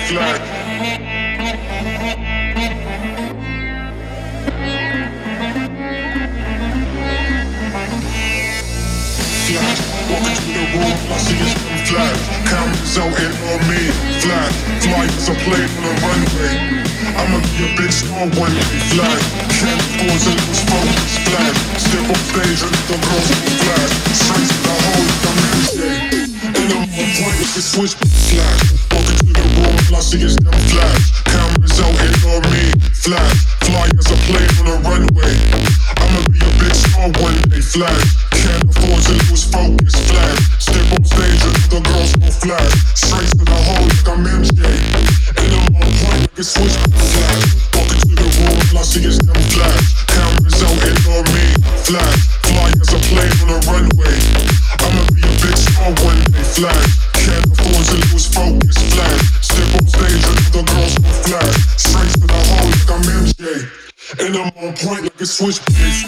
flag. Flag, walking through the room, I see it's flag. Cameras out in on me, flag. Fly as a plane on the runway. I'ma be a big star one day, flag. Can't afford to lose focus, flag. Step on stage and the girls will flag. Straight to the hole, I'm in shade. And I'm on point with the switch, flag. Walking through the room, I see it's them flags. Cameras out in on me, flag. Fly as a plane on the runway. I'ma be a big star one day, flag. Can't afford to lose focus, flag. Step on stage and the girls will flag. Straight to the hole, I'm MJ. And I'm on point like a switch, flag. Walking through the room, I see it's them flags. Cameras out in on me, flag. Fly as a plane on the runway. I'ma be a big star one day, flag. Can't afford to lose focus, flag. Step on stage and the girls will flag. Straight to the hole, I'm MJ. And I'm on point like a switchblade.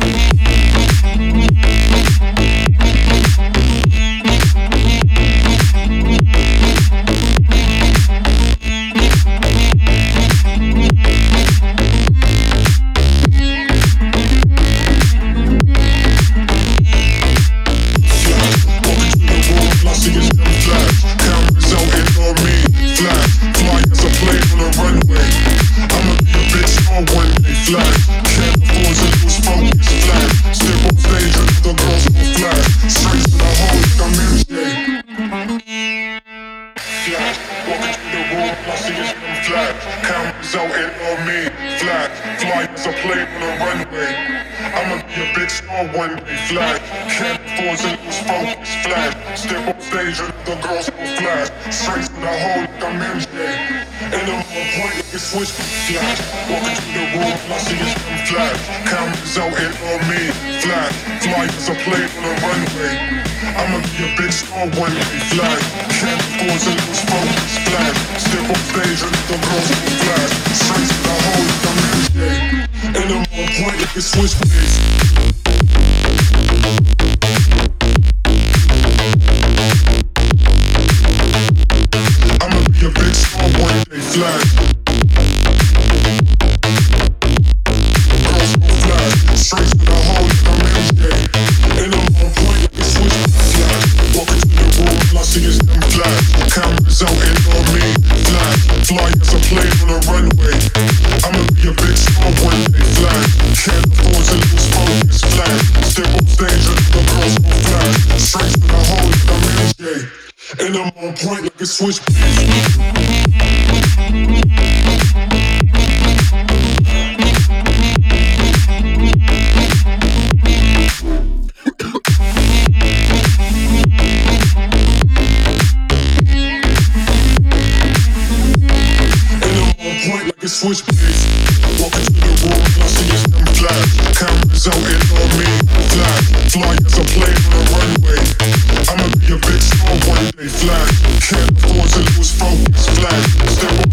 Cameras out in on me, flag. Fly as a plane on the runway. I'ma be a big star one day, flag. Can't afford to lose focus, flag. Step on stage and the girls will flag. Straight to the hole like I'm MJ. And I'm on point like a switch, flag. Walking through the room, I see it's them flag. Cameras out in on me, flag. Fly as a plane on the runway. I'ma be a big star one day, flag. Can't afford to lose focus, flag. Step on stage and the girls will flag. Straight to the hole like I'm MJ. And I'm on point like a switchblade. I'ma be a big star one day, flag. Girls will flag. Straight to the hole like I'm MJ. And I'm on point like a switchblade, flag. Walking through the room, I see it's them flag. Cameras out in on me, flag. Fly as a plane on the runway. I'ma be a big star one day, flag. Can't afford to lose focus, flag. Step on stage and the girls will flag. Straight to the hole like I'm MJ. And I'm on point like a switchblade. Switchblades. Walking through the room, I see it's them flag. Cameras out in on me, flag. Fly as a plane on the runway. I'ma be a big star one day, flag. Can't afford to lose focus, flag. Step on